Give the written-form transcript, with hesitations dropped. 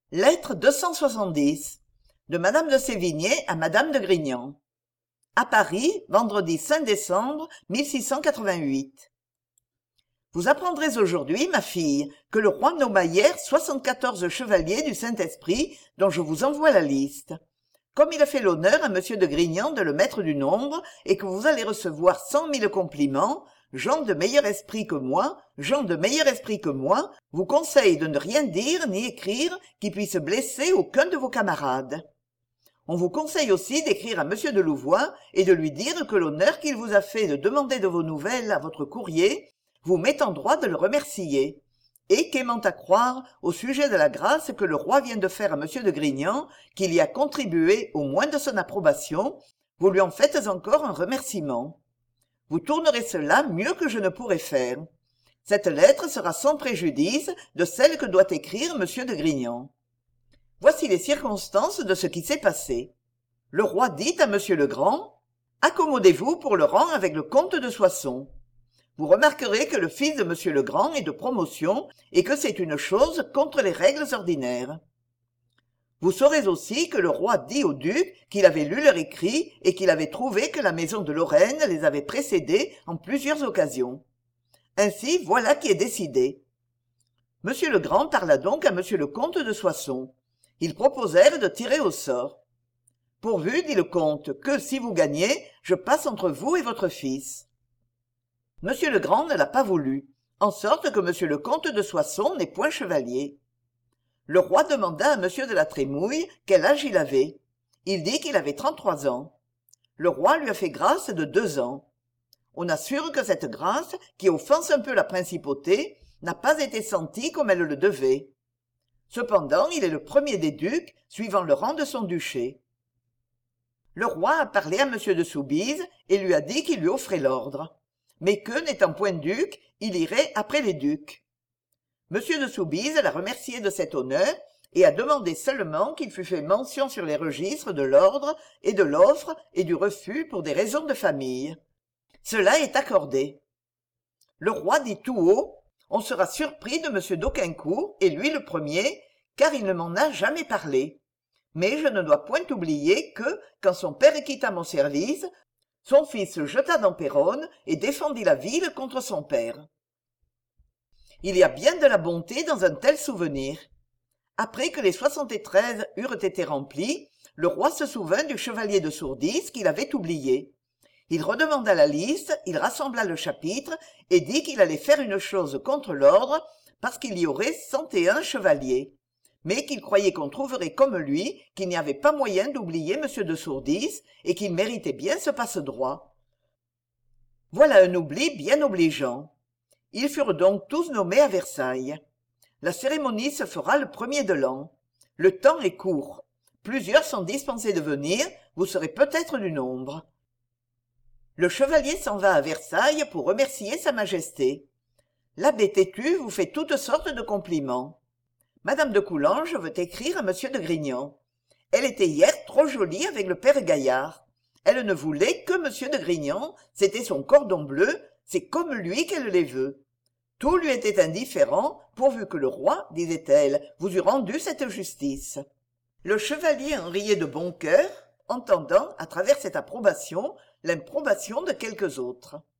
Lettre 270 de Madame de Sévigné à Madame de Grignan. À Paris, vendredi 5 décembre 1688. Vous apprendrez aujourd'hui, ma fille, que le roi nomma hier 74 chevaliers du Saint-Esprit dont je vous envoie la liste. Comme il a fait l'honneur à monsieur de Grignan de le mettre du nombre et que vous allez recevoir 100 000 compliments, gens de meilleur esprit que moi, vous conseille de ne rien dire ni écrire qui puisse blesser aucun de vos camarades. On vous conseille aussi d'écrire à monsieur de Louvois et de lui dire que l'honneur qu'il vous a fait de demander de vos nouvelles à votre courrier vous met en droit de le remercier, et qu'aimant à croire, au sujet de la grâce que le roi vient de faire à monsieur de Grignan, qu'il y a contribué au moins de son approbation, vous lui en faites encore un remerciement. Vous tournerez cela mieux que je ne pourrais faire. Cette lettre sera sans préjudice de celle que doit écrire monsieur de Grignan. Voici les circonstances de ce qui s'est passé. Le roi dit à monsieur le Grand, « Accommodez-vous pour le rang avec le comte de Soissons. Vous remarquerez que le fils de monsieur le Grand est de promotion et que c'est une chose contre les règles ordinaires. Vous saurez aussi que le roi dit au duc qu'il avait lu leur écrit et qu'il avait trouvé que la maison de Lorraine les avait précédés en plusieurs occasions. Ainsi, voilà qui est décidé. » Monsieur le Grand parla donc à monsieur le comte de Soissons. Ils proposèrent de tirer au sort. « Pourvu, dit le comte, que, si vous gagnez, je passe entre vous et votre fils. » Monsieur le Grand ne l'a pas voulu, en sorte que monsieur le comte de Soissons n'est point chevalier. Le roi demanda à monsieur de la Trémouille quel âge il avait. Il dit qu'il avait 33 ans. Le roi lui a fait grâce de 2 ans. On assure que cette grâce, qui offense un peu la principauté, n'a pas été sentie comme elle le devait. Cependant, il est le premier des ducs, suivant le rang de son duché. Le roi a parlé à monsieur de Soubise et lui a dit qu'il lui offrait l'ordre, mais que, n'étant point duc, il irait après les ducs. Monsieur de Soubise l'a remercié de cet honneur et a demandé seulement qu'il fût fait mention sur les registres de l'ordre et de l'offre et du refus pour des raisons de famille. Cela est accordé. Le roi dit tout haut, on sera surpris de monsieur d'Auquincourt, et lui le premier, car il ne m'en a jamais parlé. Mais je ne dois point oublier que, quand son père quitta mon service, son fils se jeta dans Péronne et défendit la ville contre son père. Il y a bien de la bonté dans un tel souvenir. Après que les 73 eurent été remplis, le roi se souvint du chevalier de Sourdis qu'il avait oublié. Il redemanda la liste, il rassembla le chapitre et dit qu'il allait faire une chose contre l'ordre parce qu'il y aurait 101 chevaliers, mais qu'il croyait qu'on trouverait comme lui qu'il n'y avait pas moyen d'oublier monsieur de Sourdis et qu'il méritait bien ce passe-droit. Voilà un oubli bien obligeant. Ils furent donc tous nommés à Versailles. La cérémonie se fera le 1er de l'an. Le temps est court. Plusieurs sont dispensés de venir, vous serez peut-être du nombre. Le chevalier s'en va à Versailles pour remercier sa majesté. L'abbé Têtu vous fait toutes sortes de compliments. Madame de Coulanges veut écrire à monsieur de Grignan. Elle était hier trop jolie avec le père Gaillard. Elle ne voulait que monsieur de Grignan, c'était son cordon bleu, c'est comme lui qu'elle les veut. Tout lui était indifférent, pourvu que le roi, disait-elle, vous eût rendu cette justice. Le chevalier en riait de bon cœur, entendant, à travers cette approbation, l'improbation de quelques autres.